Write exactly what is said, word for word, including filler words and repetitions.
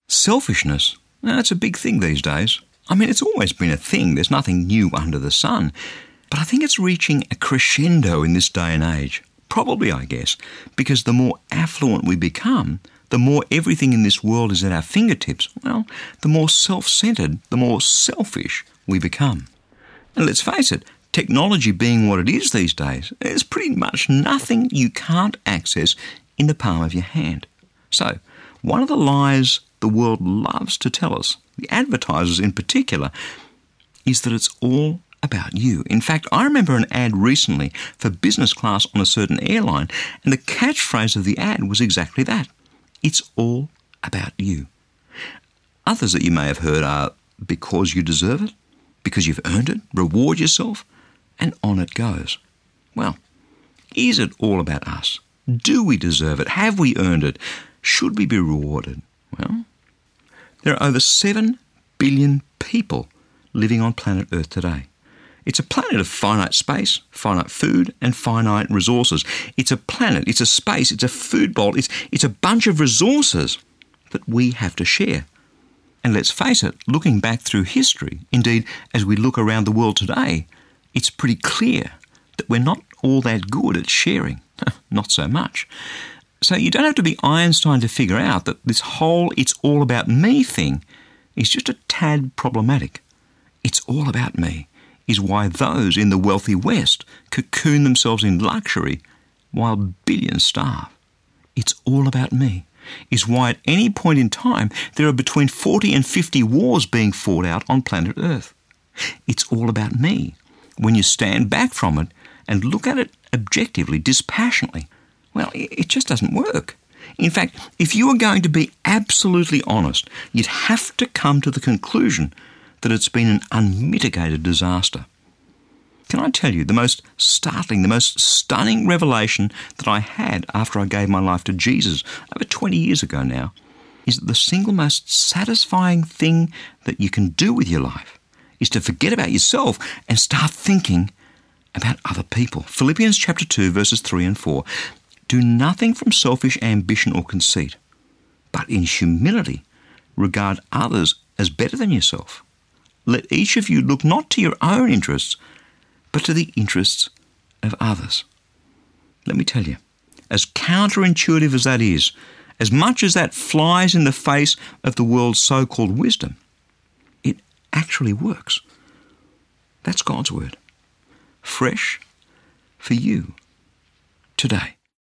Selfishness, that's a big thing these days. I mean, it's always been a thing. There's nothing new under the sun. But I think it's reaching a crescendo in this day and age. Probably, I guess, because the more affluent we become, the more everything in this world is at our fingertips, well, the more self-centred, the more selfish we become. And let's face it, technology being what it is these days, there's pretty much nothing you can't access in the palm of your hand. So, one of the lies the world loves to tell us, the advertisers in particular, is that it's all about you. In fact, I remember an ad recently for business class on a certain airline, and the catchphrase of the ad was exactly that. It's all about you. Others that you may have heard are because you deserve it, because you've earned it, reward yourself, and on it goes. Well, is it all about us? Do we deserve it? Have we earned it? Should we be rewarded? Well, there are over seven billion people living on planet Earth today. It's a planet of finite space, finite food, and finite resources. It's a planet, it's a space, it's a food bowl, it's, it's a bunch of resources that we have to share. And let's face it, looking back through history, indeed, as we look around the world today, it's pretty clear that we're not all that good at sharing. Not so much. So you don't have to be Einstein to figure out that this whole it's all about me thing is just a tad problematic. It's all about me is why those in the wealthy West cocoon themselves in luxury while billions starve. It's all about me is why at any point in time there are between forty and fifty wars being fought out on planet Earth. It's all about me when you stand back from it and look at it objectively, dispassionately. Well, it just doesn't work. In fact, if you are going to be absolutely honest, you'd have to come to the conclusion that it's been an unmitigated disaster. Can I tell you, the most startling, the most stunning revelation that I had after I gave my life to Jesus over twenty years ago now is that the single most satisfying thing that you can do with your life is to forget about yourself and start thinking about other people. Philippians chapter two, verses three and four. Do nothing from selfish ambition or conceit, but in humility regard others as better than yourself. Let each of you look not to your own interests, but to the interests of others. Let me tell you, as counterintuitive as that is, as much as that flies in the face of the world's so-called wisdom, it actually works. That's God's word. Fresh for you today.